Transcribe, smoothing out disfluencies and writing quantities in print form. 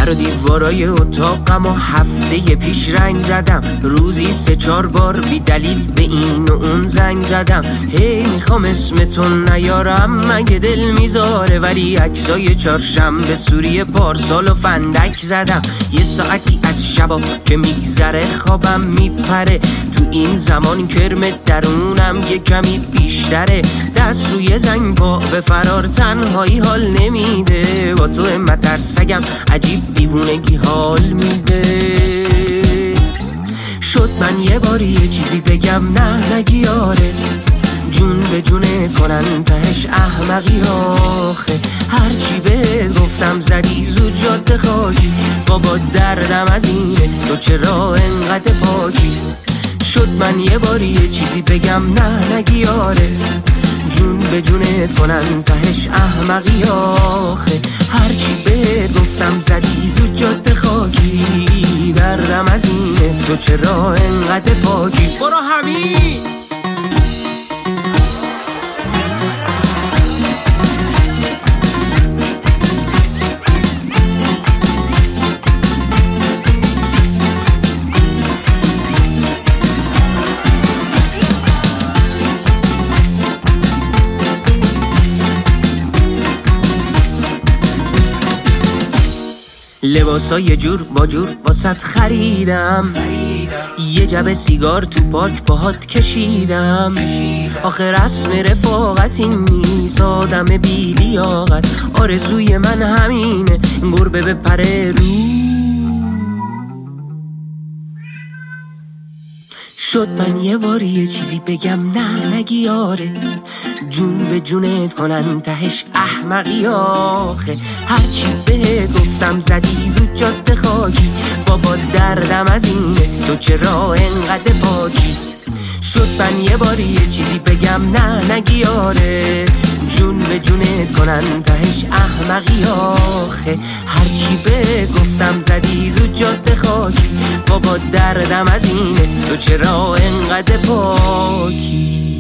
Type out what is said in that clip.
در و دیوارای اتاقم و هفته پیش رنگ زدم، روزی 3-4 بار بی دلیل به این و اون زنگ زدم. هی میخوام اسمتون نیارم مگه دل میذاره، ولی عکسای چهارشنبه سوری پارسال و فندک زدم. یه ساعتی از شبا که میگذره خوابم میپره، تو این زمان کرم درونم یه کمی بیشتره. دست روی زنگ پا به فرار تنهایی حال نمیده، با تو مترسگم عجیب دیوونگی حال میده. شد من یه باری یه چیزی بگم نه نگی آره، جون به جونه کنن تهش احمقی آخه. هرچی به گفتم زدی زود جاده خاکی، بابا دردم از اینه تو چرا انقدر پاکی. شد من یه باری یه چیزی بگم نه نگی آره، جون به جونه کنن تهش احمقی آخه. هرچی به گفتم زدی زود جاده خاکی، دردم از اینه تو چرا انقدر پاکی. برو همین لباسا یه جور با جور باست خریدم، یه جبه سیگار تو پارک باهات کشیدم. آخه رسم رفاقت این نیست آدم بی لیاقت، آرزوی من همینه گربه بپره رو. شد من یه باری یه چیزی بگم نه نگی آره، جون به جونت کنن تهش احمقی آخه. هرچی به گفتم زدی زود جاده خاکی، بابا دردم از اینه تو چرا انقدر پاکی. شد من یه باری یه چیزی بگم نه نگی آره، جون به جونت کنن تهش احمقی آخه. هرچی به گفتم زدی زود جاده خاکی، بابا دردم از اینه تو چرا انقدر پاکی.